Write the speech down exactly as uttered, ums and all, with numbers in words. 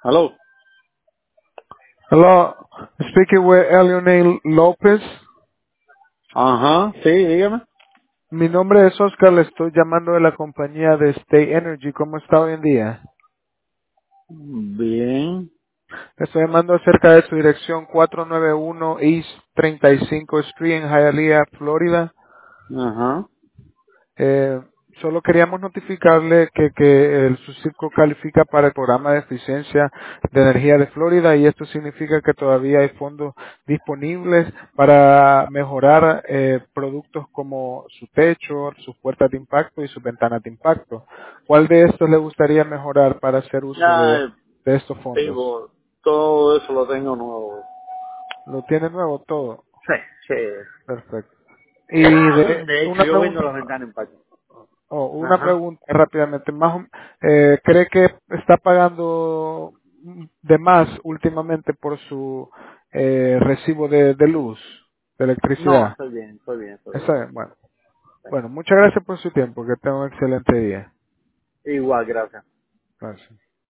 Aló. Hello, speaking with Eleonel López. Ajá, sí, dígame. Mi nombre es Oscar, le estoy llamando de la compañía de State Energy. ¿Cómo está hoy en día? Bien. Le estoy llamando acerca de su dirección cuatrocientos noventa y uno East treinta y cinco Street en Hialeah, Florida. Ajá. Eh, solo queríamos notificarle que, que el, su circo califica para el programa de eficiencia de energía de Florida y esto significa que todavía hay fondos disponibles para mejorar eh, productos como su techo, sus puertas de impacto y sus ventanas de impacto. ¿Cuál de estos le gustaría mejorar para hacer uso Ya, de, eh, de estos fondos? digo, todo eso lo tengo nuevo. ¿Lo tiene nuevo todo? Sí, sí. Perfecto. Y de, De hecho, una yo vendo pregunta. las ventanas en patio. Oh, una Ajá. pregunta rápidamente. Más, o- eh, ¿Cree que está pagando de más últimamente por su eh, recibo de, de luz, de No, electricidad? estoy bien, estoy bien, estoy bien. Está bien, bueno. Sí. Bueno, muchas gracias por su tiempo. Que tenga un excelente día. Igual, gracias. Gracias.